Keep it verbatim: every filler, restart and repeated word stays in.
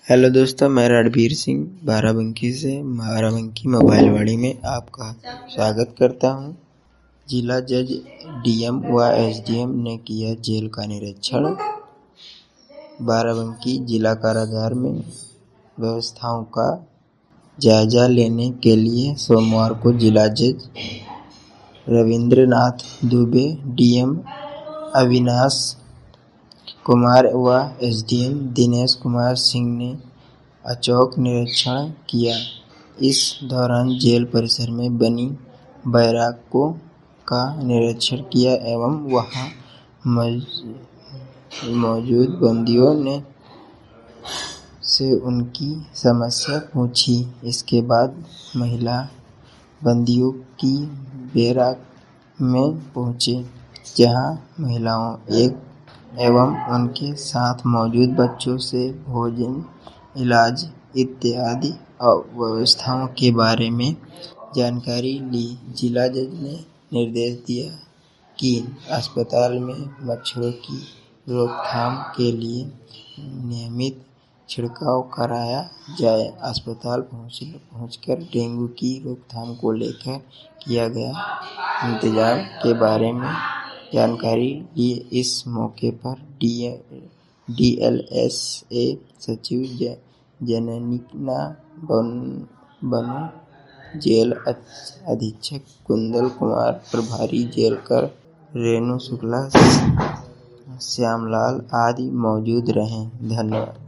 Hello दोस्तों, मैं रणबीर सिंह बाराबंकी से बाराबंकी मोबाइल वाड़ी में आपका स्वागत करता हूं। जिला जज, डीएम व एसडीएम ने किया जेल का निरीक्षण। बाराबंकी जिला कारागार में व्यवस्थाओं का जायजा लेने के लिए सोमवार को जिला जज रविंद्रनाथ दुबे, डीएम अविनाश कुमार व एसडीएम दिनेश कुमार सिंह ने औचक निरीक्षण किया। इस दौरान जेल परिसर में बनी बैरकों का निरीक्षण किया एवं वहां मौजूद बंदियों ने से उनकी समस्या पूछी। इसके बाद महिला बंदियों की बैरक में पहुंचे, जहां महिलाओं एक एवं उनके साथ मौजूद बच्चों से भोजन, इलाज इत्यादि व्यवस्थाओं के बारे में जानकारी ली। जिला जज ने निर्देश दिया कि अस्पताल में मच्छरों की रोकथाम के लिए नियमित छिड़काव कराया जाए। अस्पताल पहुंचकर डेंगू की रोकथाम को लेकर किया गया इंतजाम के बारे में जानकारी ली। इस मौके पर डीएलएसए सचिव जननीना बनो, जेल अधीक्षक कुंदन कुमार, प्रभारी जेल कर रेणु शुक्ला, श्यामलाल आदि मौजूद रहे। धन्यवाद।